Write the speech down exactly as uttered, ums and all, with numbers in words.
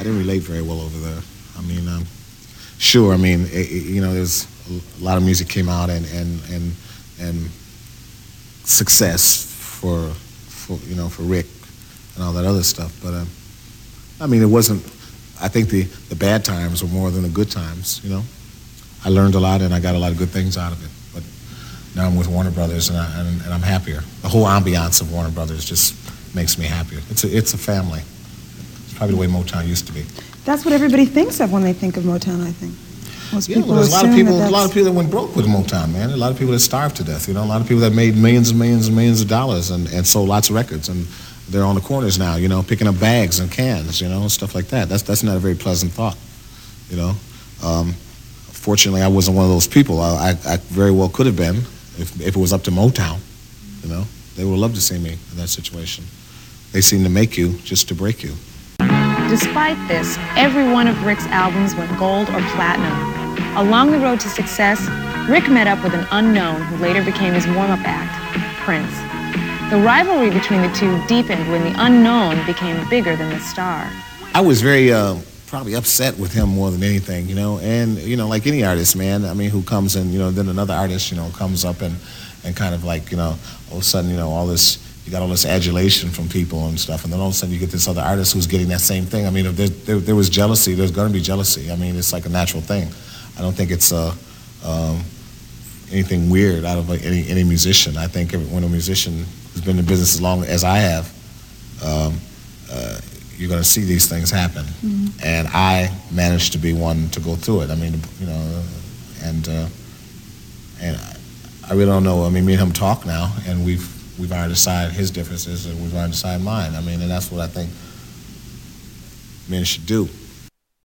I didn't relate very well over there. I mean, um, sure. I mean, it, it, you know, there's a lot of music came out and and and and success for for you know for Rick and all that other stuff. But um, I mean, it wasn't. I think the the bad times were more than the good times. You know, I learned a lot and I got a lot of good things out of it. But now I'm with Warner Brothers and, I, and, and I'm happier. The whole ambiance of Warner Brothers just makes me happier. It's a it's a family. It's probably the way Motown used to be. That's what everybody thinks of when they think of Motown, I think. Most yeah, people well, there's a lot of assume people. that A lot that's- of people that went broke with Motown, man. A lot of people that starved to death. You know, a lot of people that made millions and millions and millions of dollars and, and sold lots of records, and they're on the corners now. You know, picking up bags and cans. You know, stuff like that. That's that's not a very pleasant thought. You know, um, fortunately, I wasn't one of those people. I, I, I very well could have been if if it was up to Motown. You know, they would love to see me in that situation. They seem to make you just to break you. Despite this, every one of Rick's albums went gold or platinum. Along the road to success, Rick met up with an unknown who later became his warm-up act, Prince. The rivalry between the two deepened when the unknown became bigger than the star. I was very uh, probably upset with him more than anything, you know, and, you know, like any artist, man, I mean, who comes in, you know, then another artist, you know, comes up and, and kind of like, you know, all of a sudden, you know, all this, you got all this adulation from people and stuff, and then all of a sudden you get this other artist who's getting that same thing. I mean, if there, there, there was jealousy, there's going to be jealousy. I mean, it's like a natural thing. I don't think it's uh, um, anything weird out of like, any any musician. I think every, when a musician who's been in business as long as I have, um, uh, you're going to see these things happen. Mm-hmm. And I managed to be one to go through it. I mean, you know, and uh, and I really don't know. I mean, me and him talk now, and we've we've already decided his differences, and we've already decided mine. I mean, and that's what I think men should do.